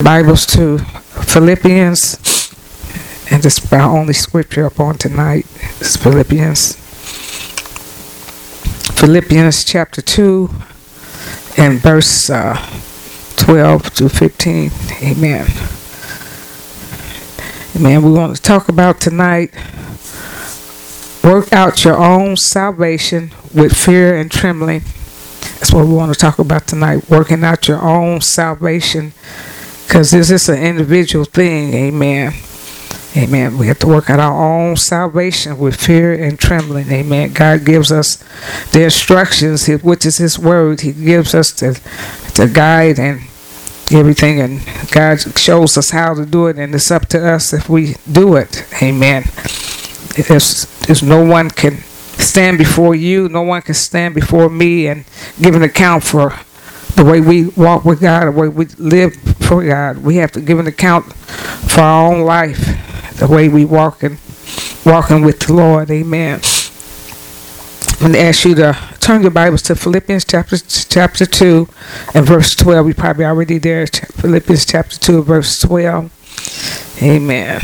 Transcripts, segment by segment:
Bibles to Philippians, and this is our only scripture up on tonight. It's Philippians chapter 2 and verse 12 to 15. Amen. Amen. We want to talk about tonight, work out your own salvation with fear and trembling. That's what we want to talk about tonight, working out your own salvation, because this is an individual thing. Amen. Amen. We have to work out our own salvation with fear and trembling. Amen. God gives us the instructions, which is His word. He gives us the guide and everything, and God shows us how to do it, and it's up to us if we do it. Amen. There's no one can stand before you, no one can stand before me and give an account for the way we walk with God, the way we live for God. We have to give an account for our own life, the way we walking with the Lord. Amen. I'm going to ask you to turn your Bibles to Philippians chapter 2 and verse 12. We probably already there. Philippians chapter 2 verse 12. Amen.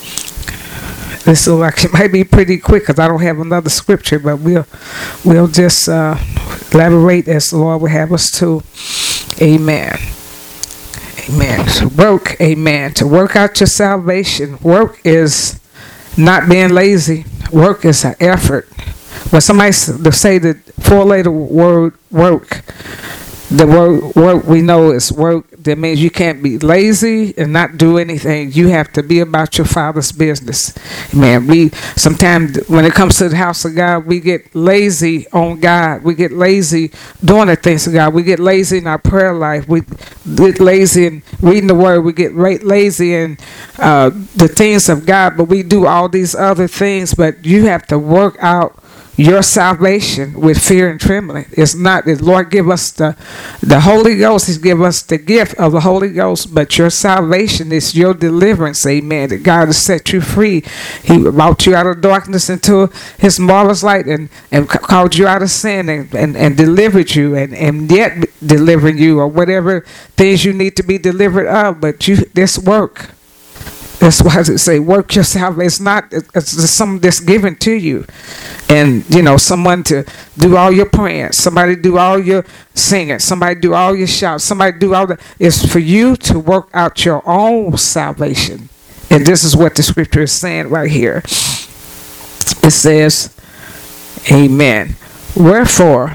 This looks like it might be pretty quick because I don't have another scripture, but we'll just elaborate as the Lord will have us to. Amen. Amen. To work, amen. To work out your salvation. Work is not being lazy. Work is an effort. When somebody say the four-letter word work, the word work we know is work. That means you can't be lazy and not do anything. You have to be about your Father's business. Man, we sometimes when it comes to the house of God, we get lazy on God. We get lazy doing the things of God. We get lazy in our prayer life. We get lazy in reading the Word. We get lazy in the things of God. But we do all these other things. But you have to work out your salvation with fear and trembling. It's not the Lord give us the Holy Ghost. He's give us the gift of the Holy Ghost, but your salvation is your deliverance. Amen. That God has set you free. He brought you out of darkness into His marvelous light and called you out of sin and delivered you and yet delivering you or whatever things you need to be delivered of. But this work. That's why it say work your salvation. It's something that's given to you. And, someone to do all your praying. Somebody do all your singing. Somebody do all your shouts. Somebody do all that. It's for you to work out your own salvation. And this is what the scripture is saying right here. It says, amen. Wherefore,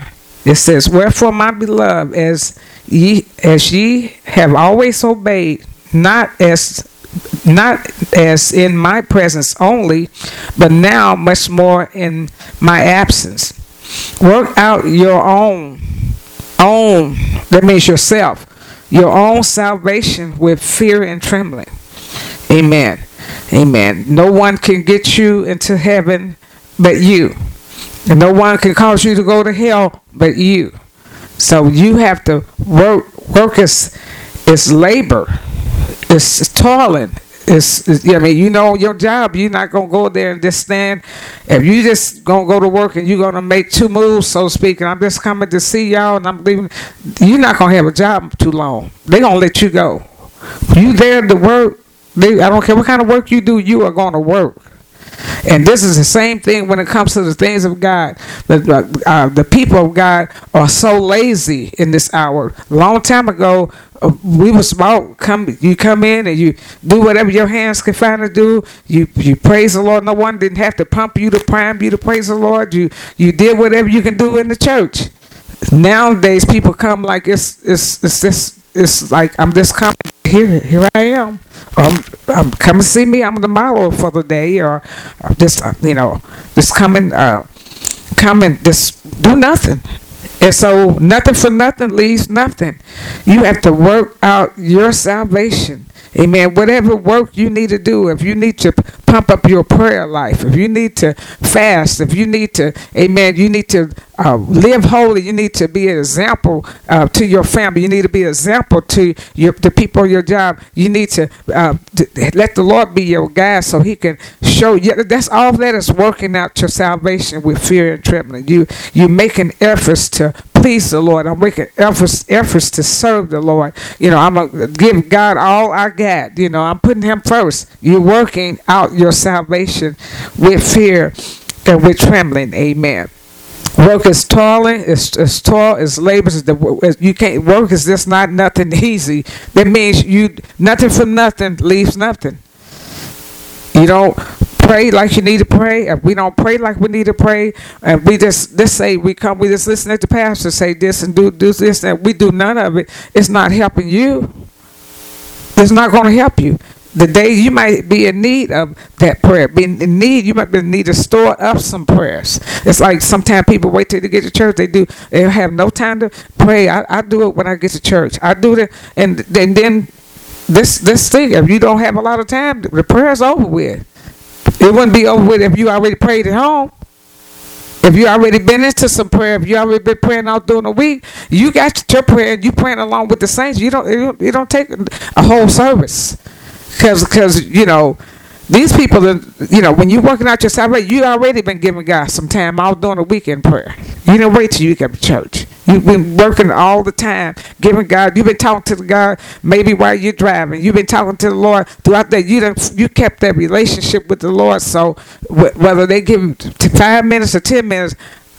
my beloved, as ye have always obeyed, not as in my presence only, but now much more in my absence. Work out your own, that means yourself, your own salvation with fear and trembling. Amen. Amen. No one can get you into heaven but you. And no one can cause you to go to hell but you. So you have to work. Work is labor. It's toiling. Your job, you're not going to go there and just stand. If you just going to go to work and you're going to make two moves, so to speak, and I'm just coming to see y'all and I'm leaving, you're not going to have a job too long. They're going to let you go. You there to work, I don't care what kind of work you do, you are going to work. And this is the same thing when it comes to the things of God. The people of God are so lazy in this hour. A long time ago, we was about you come in and you do whatever your hands can find to do. You praise the Lord. No one didn't have to pump you to prime you to praise the Lord. You did whatever you can do in the church. Nowadays, people come like it's like I'm just coming here. I am. I'm come to see me. I'm the model for the day, or I'm just just come and just do nothing. And so nothing for nothing leaves nothing. You have to work out your salvation. Amen. Whatever work you need to do, if you need to pump up your prayer life, if you need to fast, if you need to, amen, you need to live holy, you need to be an example to your family, you need to be an example to the people on your job, you need to let the Lord be your guide so He can show you. That's all that is working out your salvation with fear and trembling. You making efforts to please the Lord. I'm making efforts to serve the Lord. I'm going to give God all I got. I'm putting him first. You're working out your salvation with fear and with trembling. Amen. Work is toiling, it's toil, it's labor. You can't work is just not nothing easy. That means nothing from nothing leaves nothing. You don't pray like you need to pray. If we don't pray like we need to pray, and we just say we just listen to the pastor say this and do this, and we do none of it, it's not helping you. It's not going to help you. The day you might be in need of that prayer, you might be in need to store up some prayers. It's like sometimes people wait till they get to church. They have no time to pray. I do it when I get to church. I do it, and then this thing. If you don't have a lot of time, the prayer's over with. It wouldn't be over with if you already prayed at home. If you already been into some prayer, if you already been praying out during the week, you got your prayer and you praying along with the saints. You don't take a whole service. Because these people, when you're working out your salvation, you already been giving God some time out during the weekend prayer. You didn't wait till you get to church. You've been working all the time, giving God. You've been talking to God maybe while you're driving. You've been talking to the Lord throughout that. You kept that relationship with the Lord. So whether they give you 5 minutes or 10 minutes,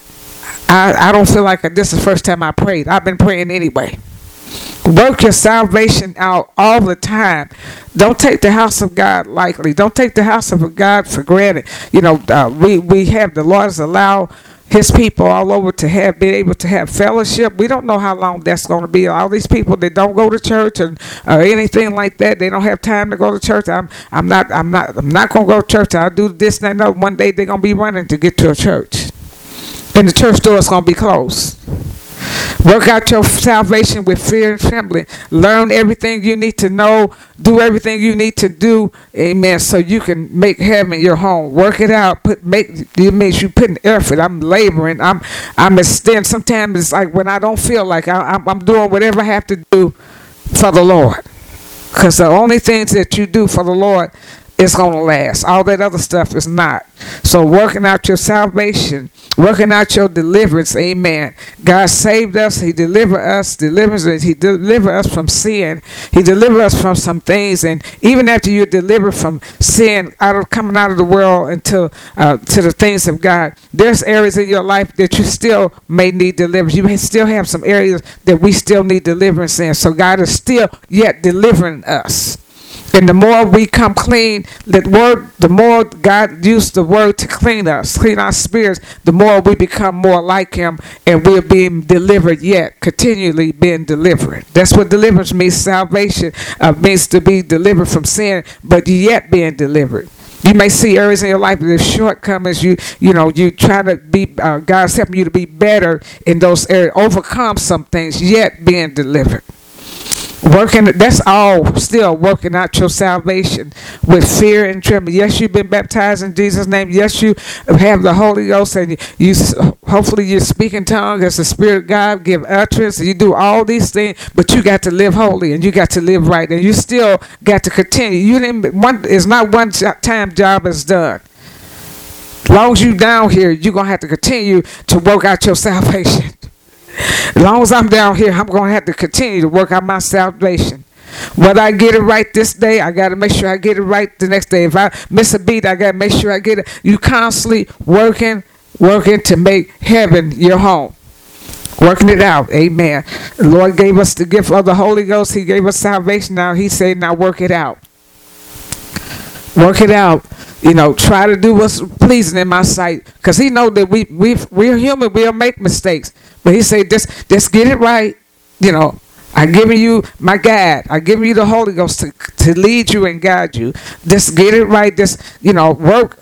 I don't feel like this is the first time I prayed. I've been praying anyway. Work your salvation out all the time. Don't take the house of God lightly. Don't take the house of God for granted. We have the Lord has allowed his people all over to be able to have fellowship. We don't know how long that's going to be. All these people that don't go to church or anything like that, they don't have time to go to church. I'm not going to go to church. I'll do this and that. One day they're going to be running to get to a church, and the church door is going to be closed. Work out your salvation with fear and trembling. Learn everything you need to know. Do everything you need to do. Amen. So you can make heaven your home. Work it out. It means you putting effort. I'm laboring. I'm extending. Sometimes it's like when I don't feel like I'm doing whatever I have to do for the Lord. Because the only things that you do for the Lord is going to last. All that other stuff is not. So working out your salvation, working out your deliverance. Amen. God saved us. He delivered us. He delivered us from sin. He delivered us from some things. And even after you're delivered from sin, coming out of the world into to the things of God, there's areas in your life that you still may need deliverance. You may still have some areas that we still need deliverance in. So God is still yet delivering us. And the more we come clean, the more God used the word to clean us, clean our spirits, the more we become more like him, and we're being delivered yet, continually being delivered. That's what deliverance means. Salvation means to be delivered from sin, but yet being delivered. You may see areas in your life that there's shortcomings. You try to be, God's helping you to be better in those areas, overcome some things, yet being delivered. That's all still working out your salvation with fear and trembling. Yes, you've been baptized in Jesus' name. Yes, you have the Holy Ghost, and hopefully you speak in tongues as the Spirit of God give utterance. You do all these things, but you got to live holy and you got to live right, and you still got to continue. It's not one time job is done. As long as you're down here, you're gonna have to continue to work out your salvation. As long as I'm down here, I'm going to have to continue to work out my salvation. Whether I get it right this day, I got to make sure I get it right the next day. If I miss a beat, I got to make sure I get it. You constantly working to make heaven your home. Working it out. Amen. The Lord gave us the gift of the Holy Ghost. He gave us salvation. Now he said, now work it out. Work it out. Try to do what's pleasing in my sight. Because he know that we're human. We'll make mistakes. But he said, just get it right. I'm giving you my guide. I'm giving you the Holy Ghost to lead you and guide you. Just get it right. Just, work.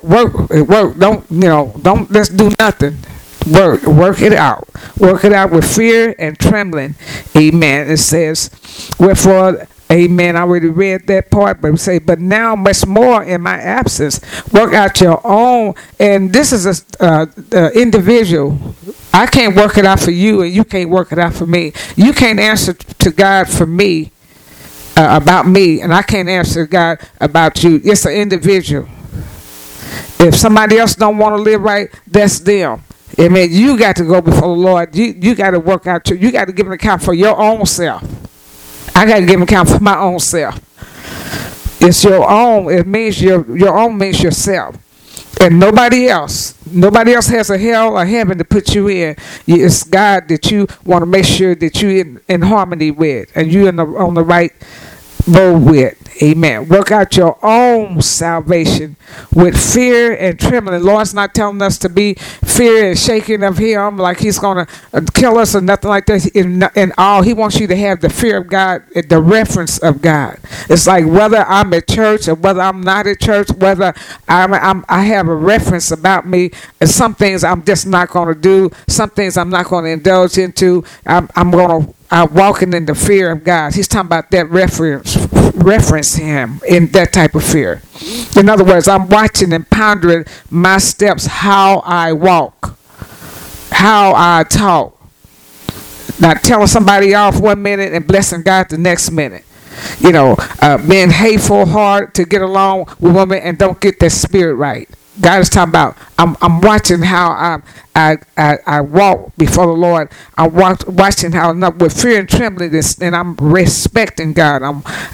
Don't just do nothing. Work it out. Work it out with fear and trembling. Amen. It says, wherefore, amen. I already read that part, but we say, but now much more in my absence, work out your own. And this is a individual. I can't work it out for you, and you can't work it out for me. You can't answer to God for me, about me, and I can't answer God about you. It's an individual. If somebody else don't want to live right, that's them. Amen. You got to go before the Lord. You got to work out. You got to give an account for your own self. I got to give an account for my own self. It's your own. It means your own means yourself. And nobody else has a hell or heaven to put you in. It's God that you want to make sure that you in harmony with, and you on the right road with. Amen. Work out your own salvation with fear and trembling. The Lord's not telling us to be fear and shaking of Him like He's going to kill us or nothing like that. In all, He wants you to have the fear of God, the reference of God. It's like whether I'm at church or whether I'm not at church, whether I have a reference about me, and some things I'm just not going to do, some things I'm not going to indulge into. I'm walking in the fear of God. He's talking about that reference Him in that type of fear. In other words, I'm watching and pondering my steps, how I walk, how I talk. Not telling somebody off 1 minute and blessing God the next minute. Being hateful, hard to get along with women and don't get that spirit right. God is talking about I'm watching how I walk before the Lord. I'm watching how with fear and trembling, and I'm respecting God.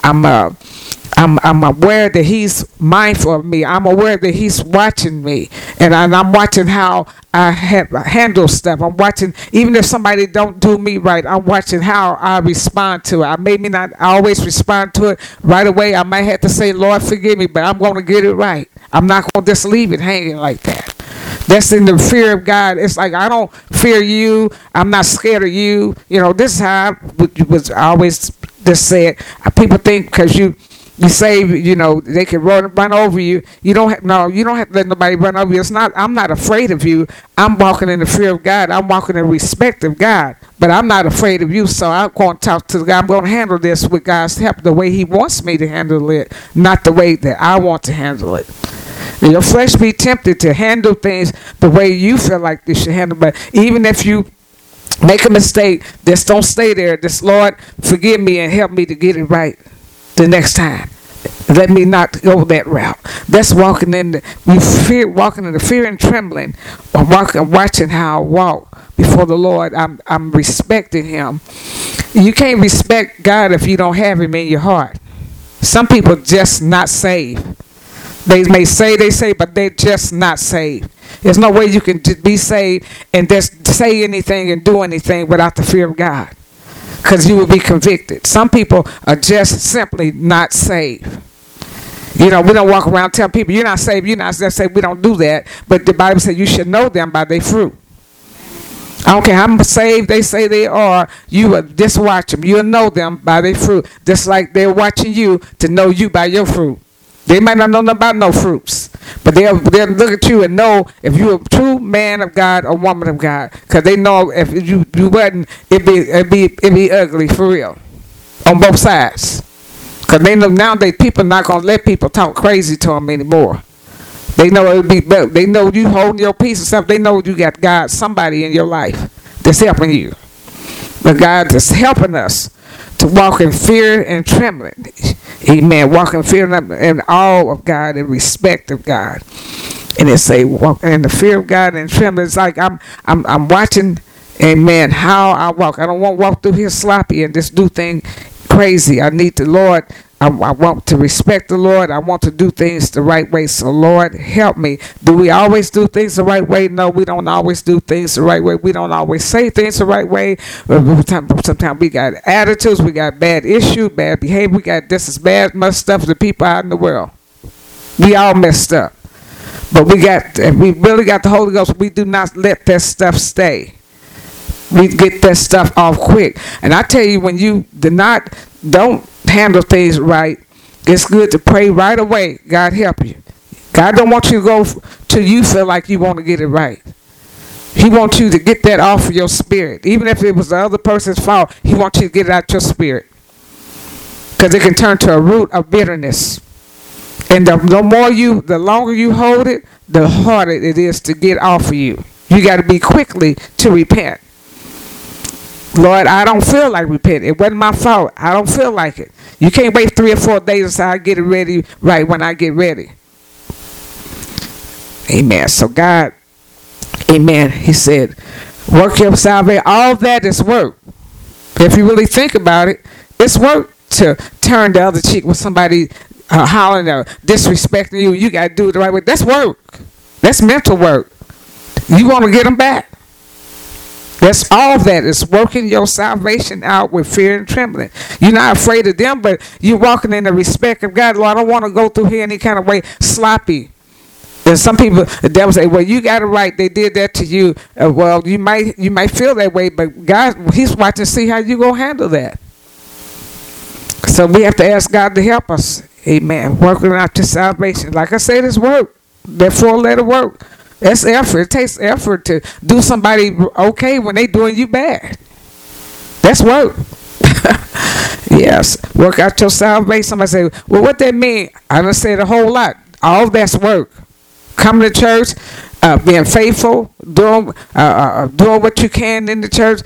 I'm aware that He's mindful of me. I'm aware that He's watching me, and I'm watching how I handle stuff. I'm watching, even if somebody don't do me right, I'm watching how I respond to it. I may not always respond to it right away. I might have to say, Lord, forgive me, but I'm going to get it right. I'm not going to just leave it hanging like that. That's in the fear of God. It's like, I don't fear you. I'm not scared of you. This is how I always just said. People think because you say, they can run over you. You don't have to let nobody run over you. I'm not afraid of you. I'm walking in the fear of God. I'm walking in respect of God. But I'm not afraid of you, so I'm going to talk to God. I'm going to handle this with God's help the way He wants me to handle it, not the way that I want to handle it. Your flesh be tempted to handle things the way you feel like they should handle. But even if you make a mistake, just don't stay there. Just, Lord, forgive me and help me to get it right the next time. Let me not go that route. That's walking in the fear and trembling. Watching how I walk before the Lord. I'm respecting Him. You can't respect God if you don't have Him in your heart. Some people just not saved. They may say they say, but they're just not saved. There's no way you can be saved and just say anything and do anything without the fear of God, because you will be convicted. Some people are just simply not saved. We don't walk around telling people you're not saved, you're not saved. We don't do that. But the Bible says you should know them by their fruit. I don't care how saved they say they are, you will just watch them. You'll know them by their fruit. Just like they're watching you to know you by your fruit. They might not know nothing about no fruits, but they'll look at you and know if you're a true man of God or woman of God, because they know if you wasn't, it'd be ugly for real, on both sides. Because they know nowadays people not gonna let people talk crazy to them anymore. They know it'll be better. They know you holding your peace and stuff. They know you got God, somebody in your life that's helping you. But God is helping us to walk in fear and trembling. Amen. Walk in fear and awe of God and respect of God. And it say walk in the fear of God and trembling. It's like I'm watching, amen, how I walk. I don't want to walk through here sloppy and just do things crazy. I need the Lord. I want to respect the Lord. I want to do things the right way. So, Lord, help me. Do we always do things the right way? No, we don't always do things the right way. We don't always say things the right way. Sometimes we got attitudes. We got bad issues, bad behavior. We got this is bad, much stuff to people out in the world. We all messed up. But we really got the Holy Ghost. We do not let that stuff stay. We get that stuff off quick. And I tell you, when you don't handle things right, it's good to pray right away. God help you. God don't want you to go till you feel like you want to get it right. He wants you to get that off of your spirit. Even if it was the other person's fault, He wants you to get it out your spirit, because it can turn to a root of bitterness. And the longer you hold it, the harder it is to get off of you. You got to be quickly to repent. Lord, I don't feel like repenting. It wasn't my fault. I don't feel like it. You can't wait 3 or 4 days until I get it ready right when I get ready. Amen. So God Amen. He said, work your salvation. All that is work. If you really think about it, it's work to turn the other cheek when somebody hollering or disrespecting you. You got to do it the right way. That's work. That's mental work. You want to get them back. That's all that is working your salvation out with fear and trembling. You're not afraid of them, but you're walking in the respect of God. Lord, I don't want to go through here any kind of way sloppy. And some people, the devil say, well, you got it right. They did that to you. Well, you might feel that way, but God, he's watching to see how you going to handle that. So we have to ask God to help us. Amen. Working out your salvation. Like I said, it's work. That 4-letter work. That's effort. It takes effort to do somebody okay when they doing you bad. That's work. Yes. Work out your salvation. Somebody say, well, what that mean? I done said a whole lot. All that's work. Coming to church, being faithful, doing what you can in the church.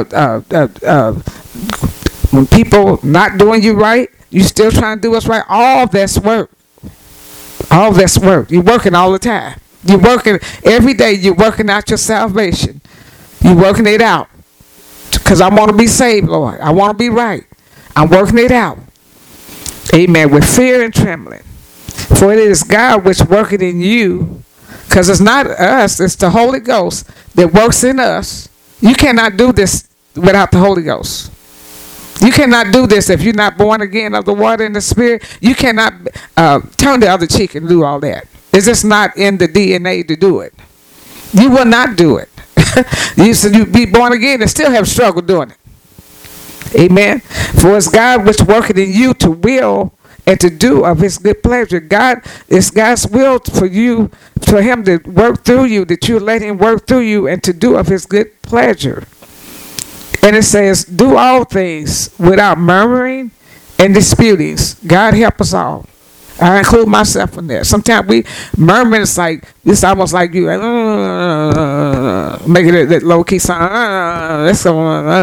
When people not doing you right, you still trying to do what's right. All that's work. All that's work. You're working all the time. You're working every day. You're working out your salvation. You're working it out. Because I want to be saved, Lord. I want to be right. I'm working it out. Amen. With fear and trembling. For it is God which worketh in you. Because it's not us. It's the Holy Ghost that works in us. You cannot do this without the Holy Ghost. You cannot do this if you're not born again of the water and the Spirit. You cannot turn the other cheek and do all that. It's just not in the DNA to do it. You will not do it. You be born again and still have struggle doing it. Amen. For it's God which worketh in you to will and to do of his good pleasure. God, it's God's will for you, for him to work through you, that you let him work through you and to do of his good pleasure. And it says, do all things without murmuring and disputings. God help us all. I include myself in there. Sometimes we murmur, it's almost like you making it that low key sound. Let's go.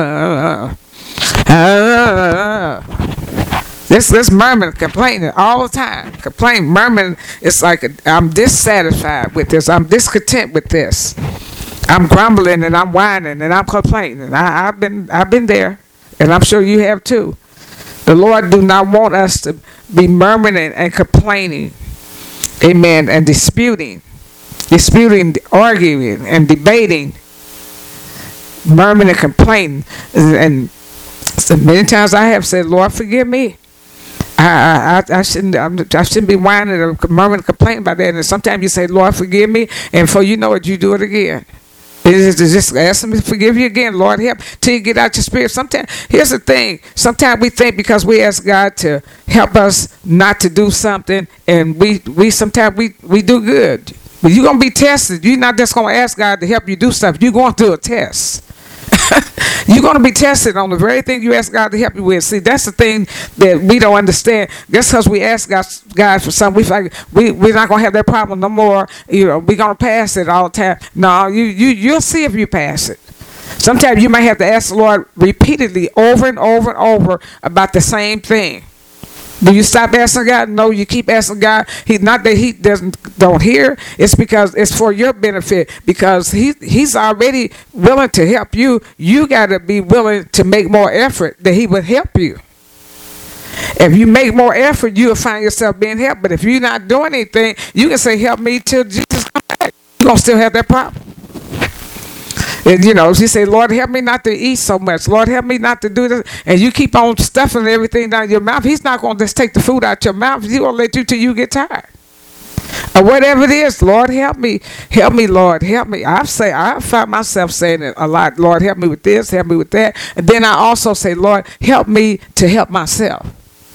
This murmuring, complaining all the time. Complaining, murmuring. It's like I'm dissatisfied with this. I'm discontent with this. I'm grumbling and I'm whining and I'm complaining. I've been there, and I'm sure you have too. The Lord do not want us to be murmuring and complaining, amen, and disputing, arguing, and debating, murmuring and complaining. And so many times I have said, Lord, forgive me. I shouldn't be whining or murmuring and complaining about that. And sometimes you say, Lord, forgive me, and before you know it, you do it again. It's just ask him to forgive you again, Lord, help till you get out your spirit. Sometimes, here's the thing. Sometimes we think because we ask God to help us not to do something, and we sometimes we do good. But you're going to be tested. You're not just going to ask God to help you do stuff. You're going through a test. You're going to be tested on the very thing you ask God to help you with. See, that's the thing that we don't understand. Just because we ask God for something, we're not going to have that problem no more. You know, we're going to pass it all the time. No, you'll see if you pass it. Sometimes you might have to ask the Lord repeatedly over and over and over about the same thing. Do you stop asking God? No, you keep asking God. Not that he don't hear. It's because it's for your benefit. Because he's already willing to help you. You got to be willing to make more effort that he would help you. If you make more effort, you'll find yourself being helped. But if you're not doing anything, you can say, help me till Jesus comes back. You're going to still have that problem. And, you know, you say, Lord, help me not to eat so much. Lord, help me not to do this. And you keep on stuffing everything down your mouth. He's not going to just take the food out your mouth. He's going to let you till you get tired. Or whatever it is, Lord, help me. Help me, Lord, help me. I find myself saying it a lot. Lord, help me with this, help me with that. And then I also say, Lord, help me to help myself.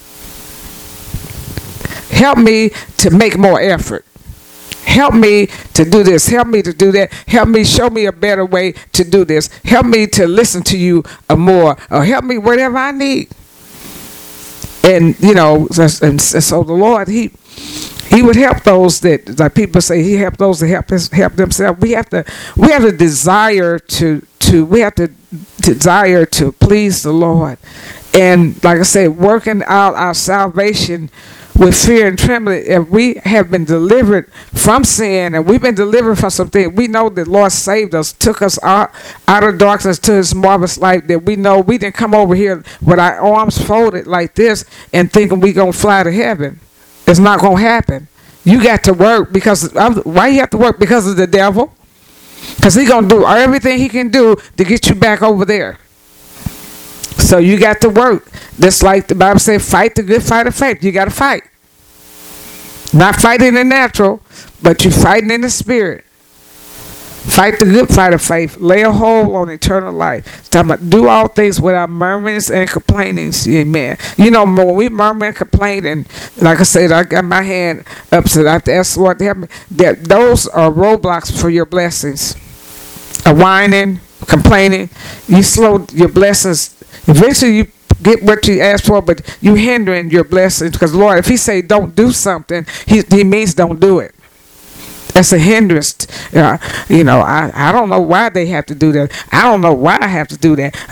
Help me to make more effort. Help me to do this. Help me to do that. Help me, show me a better way to do this. Help me to listen to you more. Or help me whatever I need. And, you know, and so the Lord, He would help those that, like people say, He helped those that help themselves. We have to desire to please the Lord And like I said, working out our salvation with fear and trembling. If we have been delivered from sin and we've been delivered from something, we know that Lord saved us, took us out of darkness to his marvelous light, that we know we didn't come over here with our arms folded like this and thinking we going to fly to heaven. It's not going to happen. You got to work because why you have to work? Because of the devil. Because he's going to do everything he can do to get you back over there. So you got to work. Just like the Bible says, fight the good fight of faith. You got to fight. Not fighting in the natural, but you fighting in the spirit. Fight the good fight of faith. Lay a hold on eternal life. It's talking about do all things without murmurings and complainings. Amen. You know, when we murmur and complain, and like I said, I got my hand up, so I have to ask the Lord to help me. That those are roadblocks for your blessings. A whining, complaining, you slow your blessings. Eventually, you get what you asked for, but you hindering your blessings. Because Lord, if he say don't do something, he means don't do it. That's a hindrance. You know, I don't know why they have to do that. I don't know why I have to do that.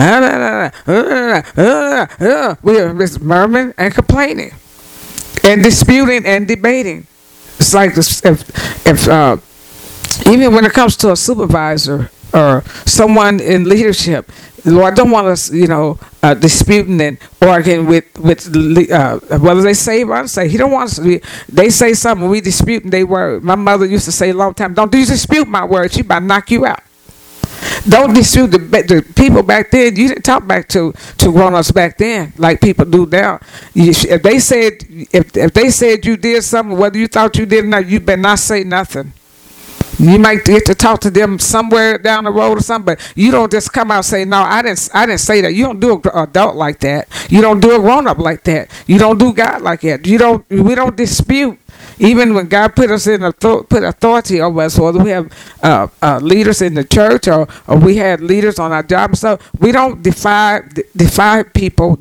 We're just murmuring and complaining and disputing and debating. It's like if even when it comes to a supervisor or someone in leadership, the Lord don't want us, disputing and arguing with whether they say or unsay. He don't want us to they say something, we disputing their word. My mother used to say a long time, don't dispute my word, she about to knock you out. Don't dispute the people back then. You didn't talk back to grown-ups back then like people do now. If they said you did something, whether you thought you did or not, you better not say nothing. You might get to talk to them somewhere down the road or something, but you don't just come out and say, no, I didn't say that. You don't do an adult like that. You don't do a grown-up like that. You don't do God like that. We don't dispute. Even when God put us in put authority over us, or we have leaders in the church, or we had leaders on our job and stuff, we don't defy people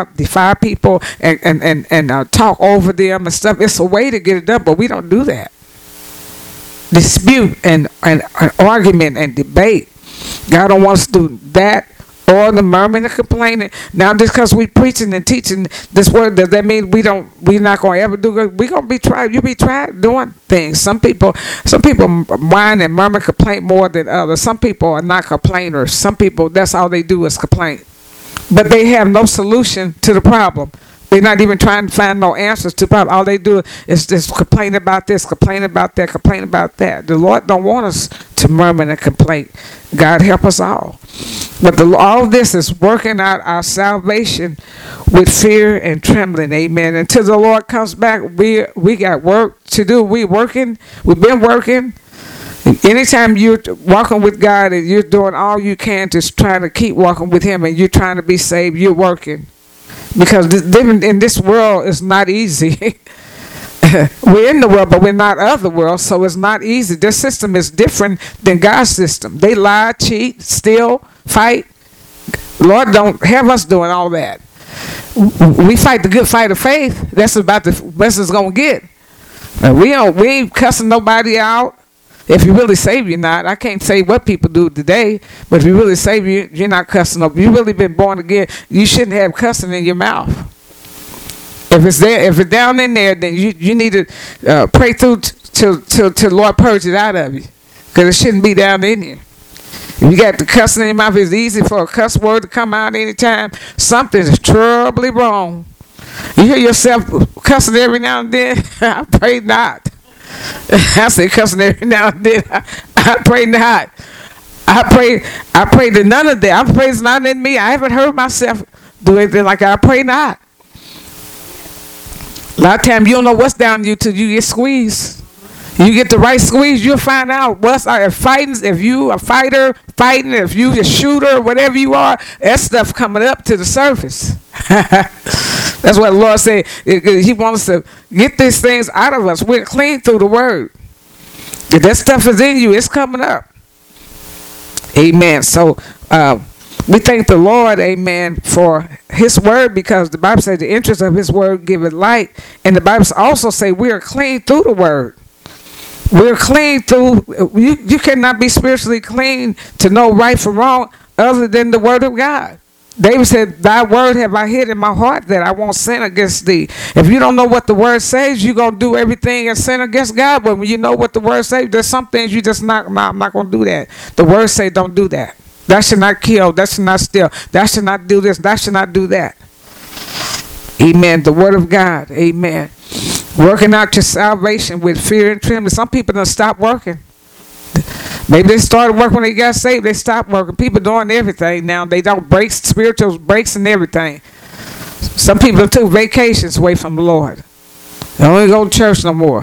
and talk over them and stuff. It's a way to get it done, but we don't do that. Dispute and argument and debate. God don't want us to do that, or the murmuring and complaining. Now, just because we preaching and teaching this word, does that mean we're not going to ever do good? We're going to be tried. You be tried doing things. Some people whine and murmur, complain more than others. Some people are not complainers. Some people, that's all they do is complain, but they have no solution to the problem. They're not even trying to find no answers to the problem. All they do is just complain about this, complain about that, complain about that. The Lord don't want us to murmur and complain. God help us all. But all of this is working out our salvation with fear and trembling. Amen. Until the Lord comes back, we got work to do. We've been working. Anytime you're walking with God and you're doing all you can to try to keep walking with him and you're trying to be saved, you're working. Because living in this world is not easy. We're in the world, but we're not of the world, so it's not easy. Their system is different than God's system. They lie, cheat, steal, fight. Lord don't have us doing all that. We fight the good fight of faith. That's about the best it's going to get. We ain't cussing nobody out. If you really save, you're not. I can't say what people do today, but if you really save, you're not cussing up. If you really been born again, you shouldn't have cussing in your mouth. If it's there, if it's down in there, then you need to pray through till the Lord purge it out of you, because it shouldn't be down in you. If you got the cussing in your mouth, it's easy for a cuss word to come out anytime. Something is terribly wrong. You hear yourself cussing every now and then. I pray not. I say cussing every now and then. I pray not. I pray that none of that. I pray it's not in me. I haven't heard myself do anything like that. I pray not. A lot of times you don't know what's down you till you get squeezed. You get the right squeeze, you'll find out what's if you a fighter fighting, if you a shooter, whatever you are, that stuff coming up to the surface. That's what the Lord said. He wants us to get these things out of us. We're clean through the word. If that stuff is in you, it's coming up. Amen. So we thank the Lord, amen, for his word, because the Bible says the interest of his word giveth light. And the Bible also say we are clean through the word. We're clean through, you cannot be spiritually clean to know right from wrong other than the word of God. David said, thy word have I hid in my heart that I won't sin against thee. If you don't know what the word says, you're going to do everything and sin against God. But when you know what the word says, there's some things you just not, I'm not going to do that. The word say don't do that. That should not kill. That should not steal. That should not do this. That should not do that. Amen. The word of God. Amen. Working out your salvation with fear and trembling. Some people don't stop working. Maybe they started working when they got saved. They stopped working. People doing everything now. They don't break spiritual breaks and everything. Some people took vacations away from the Lord. They don't go to church no more.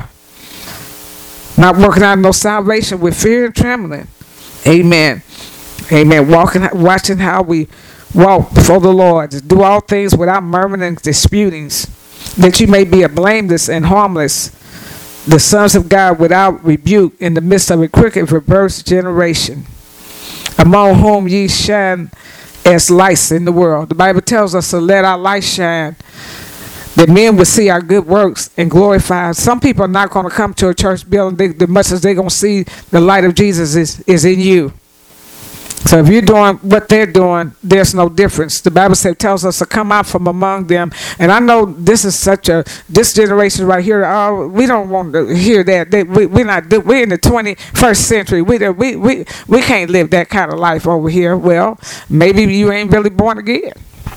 Not working out no salvation with fear and trembling. Amen. Amen. Watching how we walk before the Lord. To do all things without murmuring and disputings, that you may be a blameless and harmless, the sons of God without rebuke in the midst of a crooked perverse generation, among whom ye shine as lights in the world. The Bible tells us to let our light shine, that men will see our good works and glorify. Some people are not going to come to a church building as much as they're going to see the light of Jesus is in you. So if you're doing what they're doing, there's no difference. The Bible tells us to come out from among them. And I know this is this generation right here, we don't want to hear that. We're in the 21st century. We can't live that kind of life over here. Well, maybe you ain't really born again.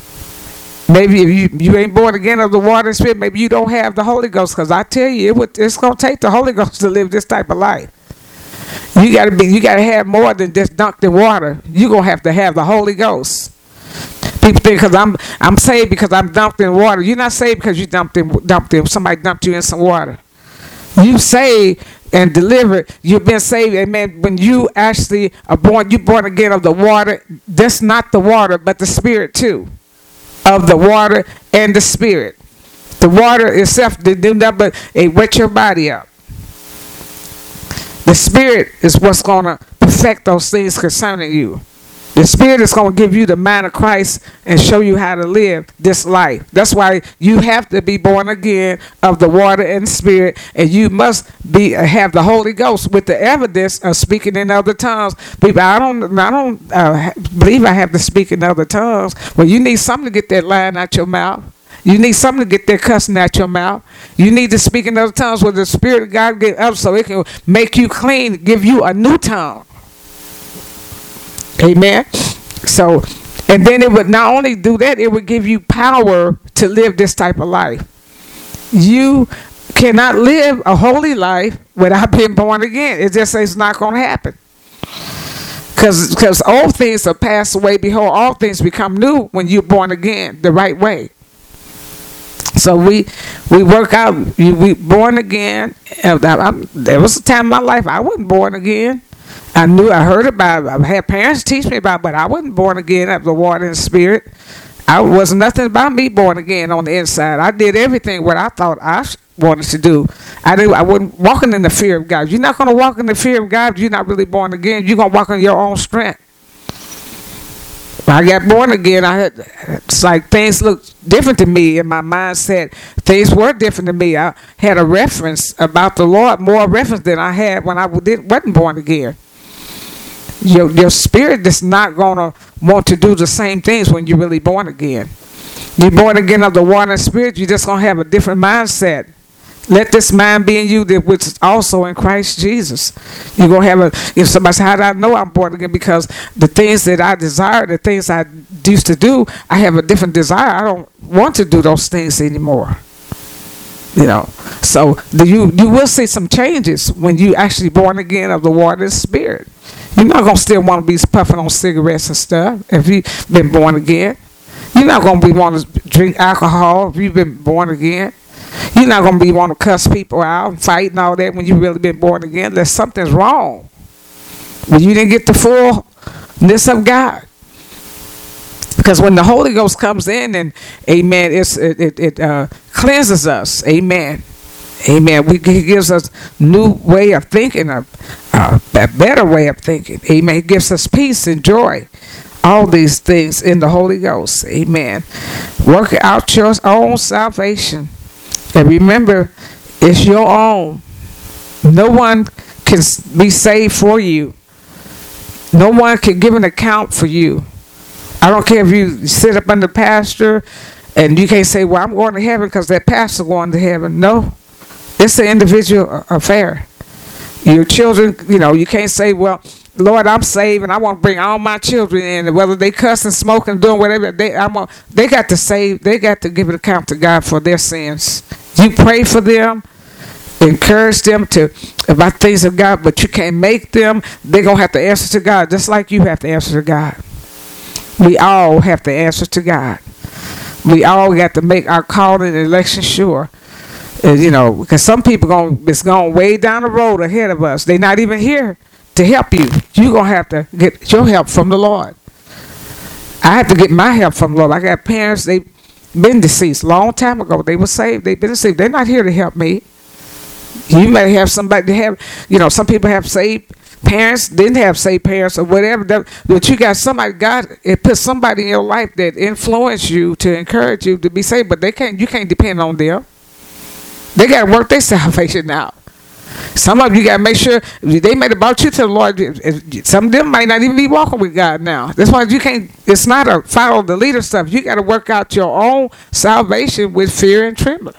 Maybe if you ain't born again of the water and spirit, maybe you don't have the Holy Ghost. Because I tell you, it's going to take the Holy Ghost to live this type of life. You gotta have more than just dunked in water. You're gonna have to have the Holy Ghost. People think because I'm saved because I'm dumped in water. You're not saved because you dumped in somebody dumped you in some water. You saved and delivered. You've been saved, amen. When you actually are born, you're born again of the water. That's not the water, but the spirit too. Of the water and the spirit. The water itself did nothing but wet your body up. The Spirit is what's going to perfect those things concerning you. The Spirit is going to give you the mind of Christ and show you how to live this life. That's why you have to be born again of the water and Spirit, and you must have the Holy Ghost with the evidence of speaking in other tongues. People, I don't believe I have to speak in other tongues. Well, you need something to get that line out your mouth. You need something to get that cussing out your mouth. You need to speak in other tongues where the Spirit of God get up so it can make you clean, give you a new tongue. Amen. So, and then it would not only do that, it would give you power to live this type of life. You cannot live a holy life without being born again. It just it's not going to happen. Because old things are passed away. Behold, all things become new when you're born again the right way. So we work out. We born again. There was a time in my life I wasn't born again. I heard about it. I had parents teach me about it, but I wasn't born again of the water and spirit. I was nothing about me born again on the inside. I did everything what I thought I wanted to do. I wasn't walking in the fear of God. You're not going to walk in the fear of God if you're not really born again. You're going to walk in your own strength. When I got born again, it's like things looked different to me in my mindset. Things were different to me. I had a reference about the Lord, more reference than I had when I wasn't born again. Your spirit is not going to want to do the same things when you're really born again. You're born again of the water and spirit, you're just going to have a different mindset. Let this mind be in you that which is also in Christ Jesus. You're going to have if somebody says, how do I know I'm born again? Because the things that I desire, the things I used to do, I have a different desire. I don't want to do those things anymore. So you will see some changes when you actually born again of the water and spirit. You're not going to still want to be puffing on cigarettes and stuff if you've been born again. You're not going to be wanting to drink alcohol if you've been born again. You're not going to be wanting to cuss people out and fight and all that when you've really been born again. Unless something's wrong. When you didn't get the fullness of God. Because when the Holy Ghost comes in and, amen, it cleanses us. Amen. Amen. He gives us new way of thinking, a better way of thinking. Amen. He gives us peace and joy. All these things in the Holy Ghost. Amen. Work out your own salvation. And remember, it's your own. No one can be saved for you. No one can give an account for you. I don't care if you sit up under the pastor and you can't say, well, I'm going to heaven because that pastor going to heaven. No, it's an individual affair. Your children, you can't say, well, Lord, I'm saved and I want to bring all my children in, whether they cussing, smoking, doing whatever. They got to save. They got to give an account to God for their sins. You pray for them, encourage them about things of God, but you can't make them. They're going to have to answer to God just like you have to answer to God. We all have to answer to God. We all got to make our calling and election sure. Because some people it's going way down the road ahead of us. They're not even here to help you. You're going to have to get your help from the Lord. I have to get my help from the Lord. I got parents, they've been deceased long time ago. They were saved. They've been saved. They're not here to help me. You may have somebody to have, some people have saved parents, didn't have saved parents or whatever. But you got somebody, God, it put somebody in your life that influenced you to encourage you to be saved, but you can't depend on them. They got to work their salvation out. Some of you got to make sure they made about you to the Lord. Some of them might not even be walking with God now. That's why you can't. It's not a follow the leader stuff. You got to work out your own salvation with fear and trembling.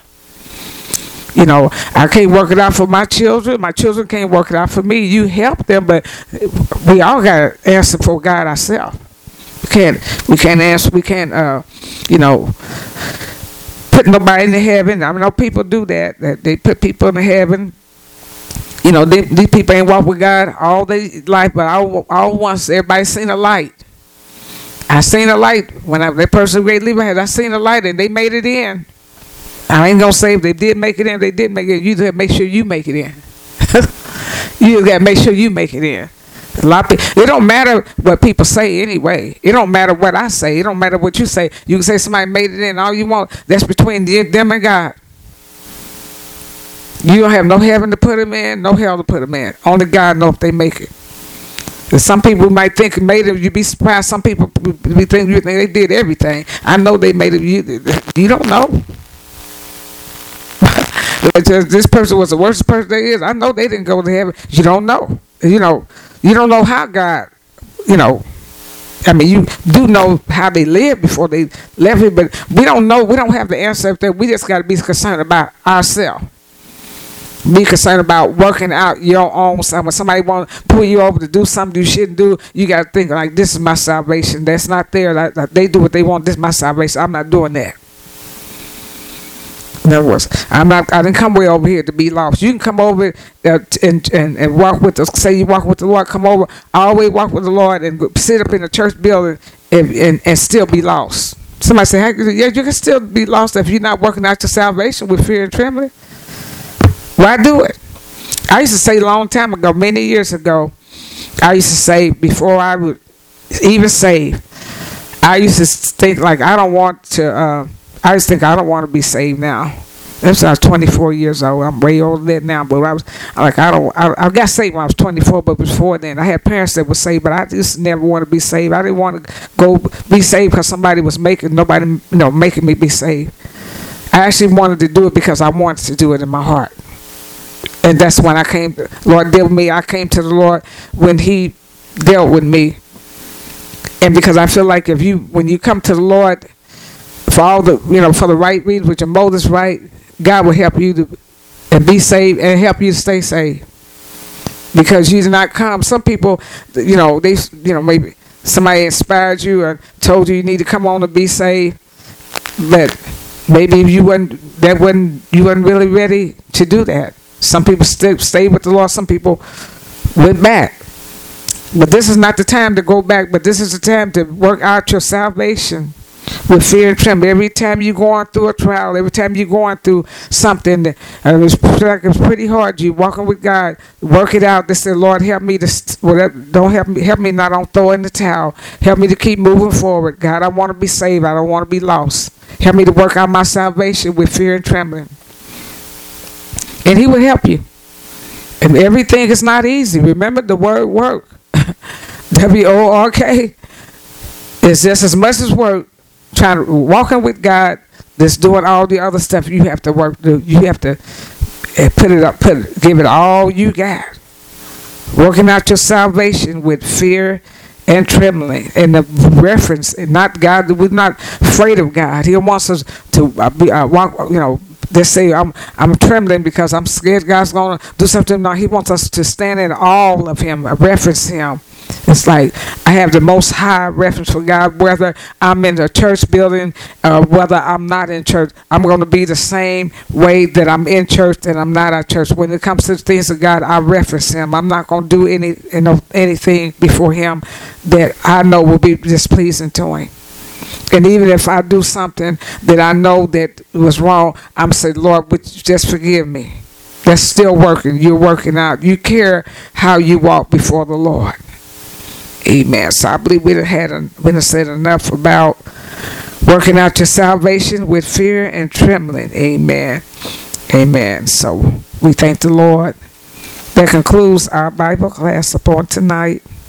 I can't work it out for my children. My children can't work it out for me. You help them, but we all got to answer for God ourselves. We can't answer. We can't. Put nobody in heaven. I know people do that they put people in heaven. These people ain't walk with God all their life, but all once everybody seen a light. I seen a light when that person great leaver had. I seen a light and they made it in. I ain't gonna say if they did make it in. They did make it. You got to make sure you make it in. You got to make sure you make it in. A lot of people, it don't matter what people say anyway. It don't matter what I say. It don't matter what you say. You can say somebody made it in. All you want, that's between them and God. You don't have no heaven to put them in, no hell to put them in. Only God knows if they make it. And some people might think it made it. You'd be surprised. Some people be thinking they did everything. I know they made it. You don't know. This person was the worst person there is. I know they didn't go to heaven. You don't know. You don't know how God, I mean, you do know how they lived before they left here, but we don't know. We don't have the answer there. We just got to be concerned about ourselves. Be concerned about working out your own stuff. When somebody want to pull you over to do something you shouldn't do, you got to think like, this is my salvation. That's not there. Like, they do what they want. This is my salvation. I'm not doing that. In other words, I didn't come way over here to be lost. You can come over and walk with us. Say you walk with the Lord, come over, always walk with the Lord and sit up in the church building and still be lost. Somebody say, yeah, you can still be lost if you're not working out your salvation with fear and trembling. Why do it? I used to say a long time ago, many years ago, I used to say before I would even save, I used to think like I just think I don't want to be saved now. That's when I was 24 years old. I'm way older than that now, but I was like, I got saved when I was 24, but before then, I had parents that were saved, but I just never want to be saved. I didn't want to go be saved because somebody was making me be saved. I actually wanted to do it because I wanted to do it in my heart. And that's when Lord dealt with me. I came to the Lord when He dealt with me. And because I feel like when you come to the Lord, for all the for the right reasons, with your motives right, God will help you to be saved and help you to stay saved. Because you did not come. Some people, they maybe somebody inspired you or told you need to come on to be saved, but maybe you wasn't really ready to do that. Some people stayed with the Lord. Some people went back. But this is not the time to go back. But this is the time to work out your salvation with fear and trembling. Every time you're going through a trial, every time you're going through something, it's pretty hard. You walking with God, work it out. They say, Lord, help me don't help me not on throw in the towel. Help me to keep moving forward. God, I want to be saved. I don't want to be lost. Help me to work out my salvation with fear and trembling. And He will help you. And everything is not easy. Remember the word work. W-O-R-K. It's just as much as work. Trying to walking with God, that's doing all the other stuff you have to work. You have to give it all you got. Working out your salvation with fear and trembling. And the reference, not God, we're not afraid of God. He wants us to walk, they say I'm trembling because I'm scared God's gonna do something. No, He wants us to stand in awe of Him, reference Him. It's like I have the most high reference for God, whether I'm in a church building, whether I'm not in church. I'm going to be the same way that I'm in church and I'm not at church. When it comes to things of God, I reference Him. I'm not going to do anything before Him that I know will be displeasing to Him. And even if I do something that I know that was wrong, I'm saying, Lord, would you just forgive me? That's still working. You're working out. You care how you walk before the Lord. Amen. So I believe we done said enough about working out your salvation with fear and trembling. Amen. Amen. So we thank the Lord. That concludes our Bible class upon tonight.